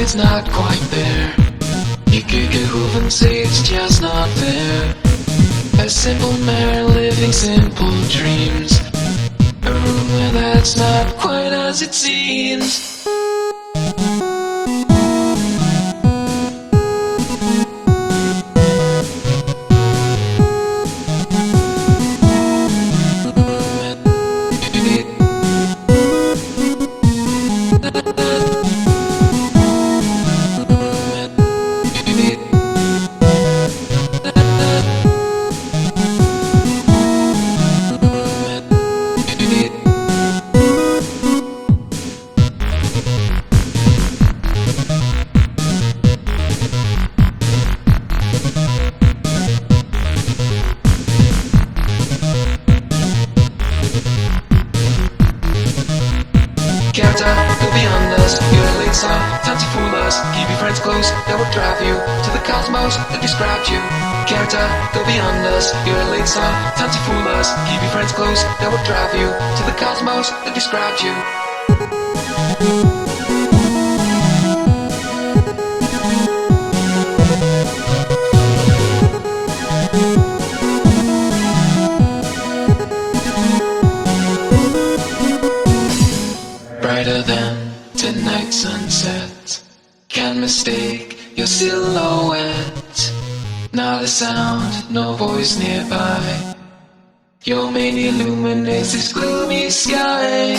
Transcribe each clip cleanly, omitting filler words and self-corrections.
it's not quite there. You could get hoof and say it's just not fair. A simple man living simple dreams. A room where that's not quite as it seems. Character, go beyond us. You're a late star, time to fool us. Keep your friends close, that will drive you to the cosmos that described you. Character, go beyond us. You're a late star, time to fool us. Keep your friends close, that will drive you to the cosmos that described you. Brighter than tonight's sunset. Can't mistake your silhouette. Not a sound, no voice nearby. Your mane illuminates this gloomy sky.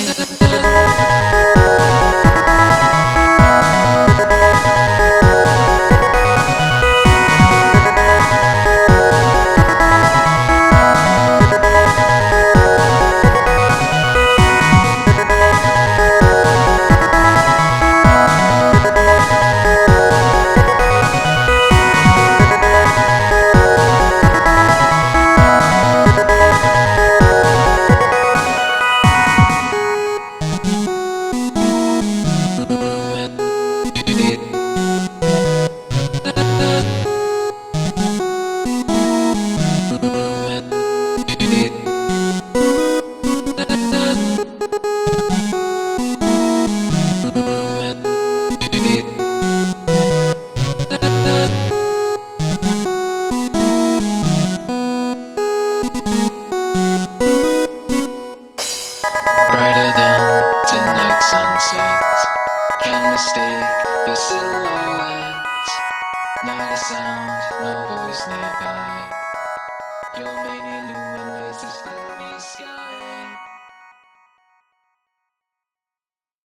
Brighter than tonight's sunset. Can't mistake your silhouette. Not a sound, no voice nearby.